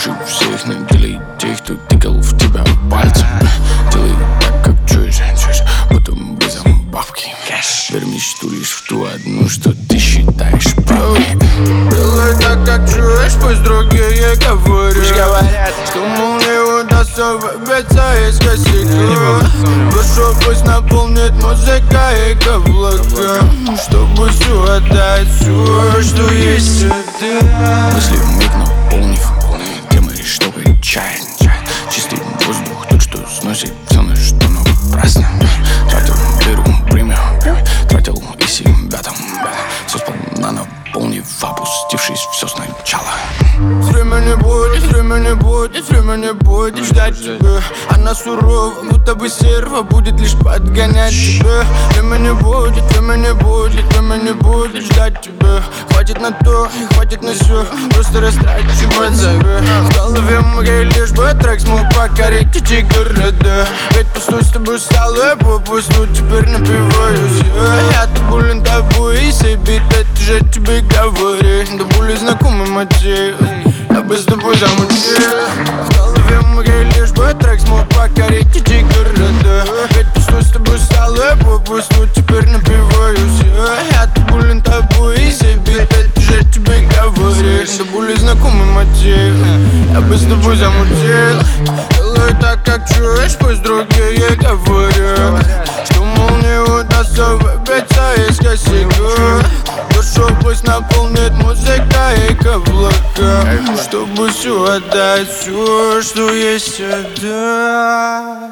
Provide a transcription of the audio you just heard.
Души всех наделей, тех, кто тыкал в тебя пальцем. Делай так, как чуешь, потом без бабки. Верь мечту лишь в ту одну, что ты считаешь правой. Делай так, как чуешь, пусть другие говорят, что мол не удастся выбиться из косяка. Душу пусть наполнит музыка и каблука, чтобы все отдать, все, что есть сюда. Мысли вмиг наполнив темы, чтобы чаять. Чистый воздух, тот, что сносит все, на что напрасно. Тратил дыру, время, тратил и себя там. Все сполна наполнив, опустившись все сначала. Время не будет, время не будет, время не будет ждать тебя. Она сурова, будто бы серва, будет лишь подгонять тебя. Время не будет, время не будет, время не будет ждать тебя. Хватит на то и хватит на все, просто растрачивать себя. В голове моей лишь бы трек смог покорить эти города. Ведь пустой с тобой стал я попусту, теперь напиваюсь я. Я-то болен тобой и себе, это же тебе говори. Да более знакомый мотив, я бы с тобой замутил. В голове моей лишь бы трек смог покорить эти города. Ведь пустой с тобой стал я попусту, теперь напиваюсь я-то болен тобой и себе, это же тебе говори. Да более знакомый мотив, я бы с тобой замутил. Делай так, как чуешь, пусть другие говорят, что мол не удастся выбиться из косяка. Душу пусть наполнит музыка и каблука, чтобы все отдать, все, что есть сюда.